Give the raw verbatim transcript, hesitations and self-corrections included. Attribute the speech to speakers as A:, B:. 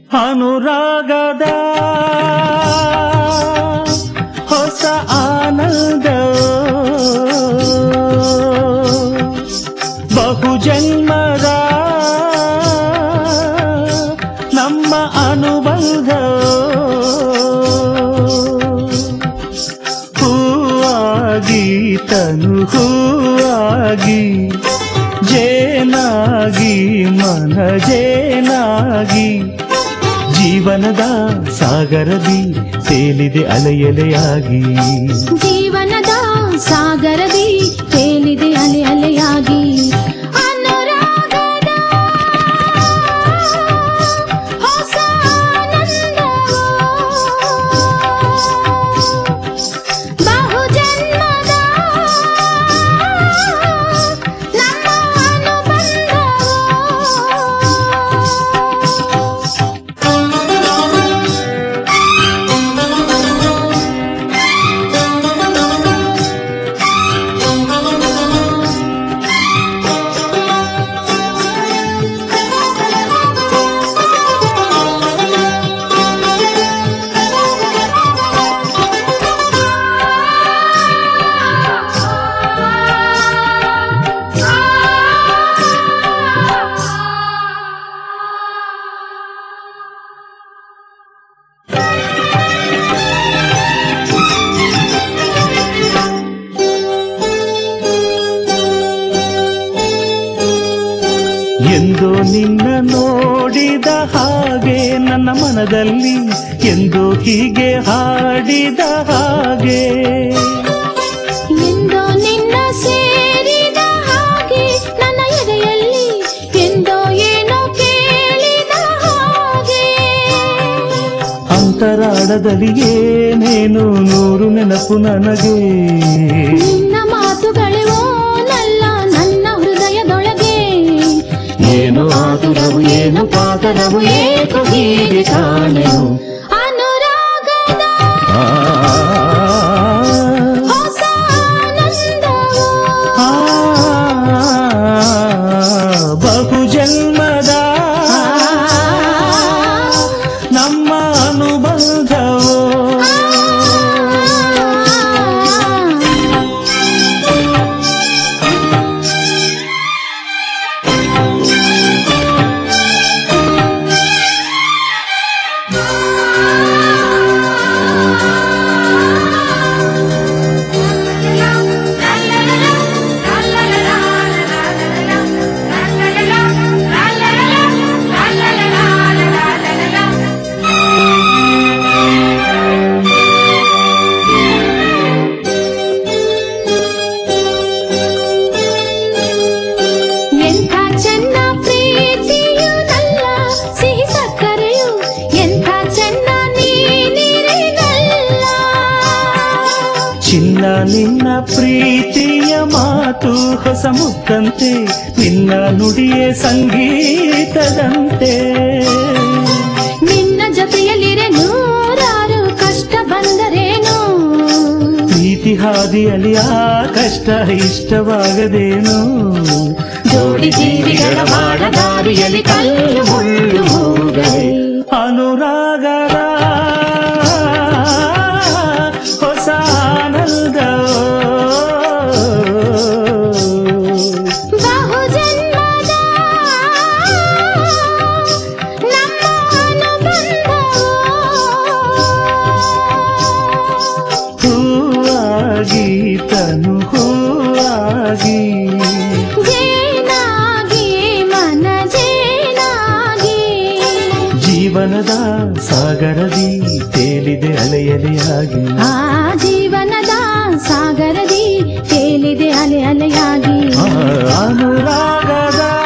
A: ಅನುರಾಗದ ಹೊಸ ಆನಂದ ಬಹುಜನ್ಮದ ನಮ್ಮ ಅನುಬಂಧ ಹೂವಾಗಿ ತನು ಹೂವಾಗಿ ಜೇನಾಗಿ ಮನ ಜೇನಾಗಿ ಜೀವನದ ಸಾಗರದಿ ತೇಲಿದೆ ಅಲೆಯಲೆಯಾಗಿ
B: ಜೀವನದ ಸಾಗರದಿ ತೇಲಿದೆ ಅಲೆ ಅಲೆಯಾಗಿ ಅನುರಾಗದ ಹೊಸ ಆನಂದ ಬಹುಜನ್ಮದ ನಮ್ಮ ಅನುಬಂಧ
A: ಎಂದೋ ನಿನ್ನ ನೋಡಿದ ಹಾಗೆ ನನ್ನ ಮನದಲ್ಲಿ ಎಂದೋ ಹೀಗೆ ಹಾಡಿದ ಹಾಗೆ
B: ಎಂದೋ ನಿನ್ನ ಸೇರಿದ ಹಾಗೆ ನನ್ನ ಎದೆಯಲ್ಲಿ ಎಂದೋ ಏನೋ ಕೇಳಿದ ಹಾಗೆ
A: ಅಂತರಾಳದಲ್ಲಿ ಏನೇನು ನೂರು ನೆನಪು ನನಗೆ
B: ನಿನ್ನ ಮಾತುಗಳೇ ಓನಲ್ಲ ನನ್ನ ಹೃದಯದೊಳಗೆ
A: ಏನು ಆತುರವು ಏನು ಪಾತರವು ಏಕೋ ಹೀಗೆ ಕಾಣೆನು
B: ಅನುರಾಗದ ಹೊಸ ಆನಂದವು
A: ಬಹುಜನ್ಮದ ನಮ್ಮ ಅನುಬಂಧವು
B: ಎಂಥ ಚೆನ್ನ ಪ್ರೀತಿಯು ನಲ್ಲ ಸಿಹಿ ಸಕ್ಕರೆಯು ಎಂಥ ಚೆನ್ನ ನೀನಿರೆನಲ್ಲ
A: ಚಿನ್ನ ನಿನ್ನ ಪ್ರೀತಿಯ ಮಾತು ಹೊಸ ಮುತ್ತಂತೆ ನಿನ್ನ ನುಡಿಯೇ ಸಂಗೀತದಂತೆ
B: ನಿನ್ನ ಜೊತೆಯಲ್ಲಿರೆ ನೂರಾರು ಕಷ್ಟ ಬಂದರೇನು
A: ಪ್ರೀತಿ ಹಾದಿಯಲ್ಲಿ ಆ ಕಷ್ಟ ಇಷ್ಟವಾಗದೇನು
B: ಜೋಡಿ ಜೀವಿಗಳ ಬಾಳ ದಾರಿಯಲ್ಲಿ ಕಲ್ಲು ಮುಳ್ಳು ಹೋಗದೆ
A: ಅನುರಾಗದ ಹೊಸ ಆನಂದ
B: ಬಹುಜನ್ಮದ ನಮ್ಮ ಅನುಬಂಧವು
A: ಹೂವಾಗಿ ತನು ಹೂವಾಗಿ
B: ಜೇನಾಗಿ ಮನ ಜೇನಾಗಿ
A: ಜೀವನದ ಸಾಗರದಿ ತೇಲಿದೆ ಅಲೆಯಲೆಯಾಗಿ
B: ಆ ಜೀವನದ ಸಾಗರದಿ ತೇಲಿದೆ ಅಲೆ ಅಲೆಯಾಗಿ
A: ಆ ಅನುರಾಗದ